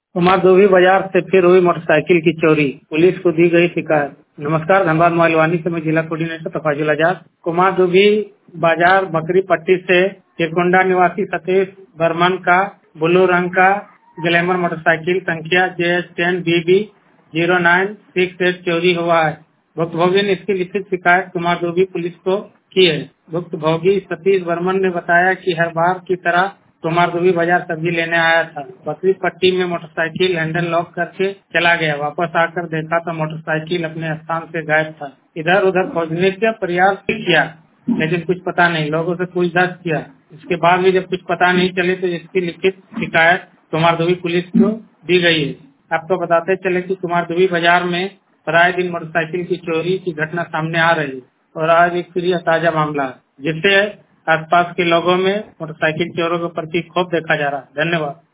कुमारदुबी बाजार से फिर हुई मोटरसाइकिल की चोरी, पुलिस को दी गई शिकायत। नमस्कार, धनबाद मोबाइलवानी से मैं जिला कोऑर्डिनेटर तफाजुल आजाद। कुमारदुबी बाजार बकरी पट्टी से चिरकुंडा निवासी सतीश बर्मन का ब्लू रंग का ग्लैमर मोटरसाइकिल संख्या JS10BB0968 चोरी हुआ है। भुक्तभोगी ने इसकी लिखित शिकायत कुमारदुबी पुलिस को की है। भुक्तभोगी सतीश बर्मन ने बताया कि हर बार की तरह कुमारदुबी बाजार सब्जी लेने आया था। बकरी पट्टी में मोटरसाइकिल हैंडल लॉक करके चला गया। वापस आकर देखा तो मोटरसाइकिल अपने स्थान से गायब था। इधर उधर खोजने का प्रयास किया लेकिन कुछ पता नहीं। लोगों से पूछताछ किया, इसके बाद भी जब कुछ पता नहीं चले तो इसकी लिखित शिकायत कुमारदुबी पुलिस को दी गई है। आपको बताते चले कि कुमारदुबी बाजार में प्राय दिन मोटरसाइकिल की चोरी की घटना सामने आ रही है और आज एक फिर यह ताजा मामला है, जिससे आसपास के लोगों में मोटरसाइकिल चोरों के प्रति खौफ देखा जा रहा है। धन्यवाद।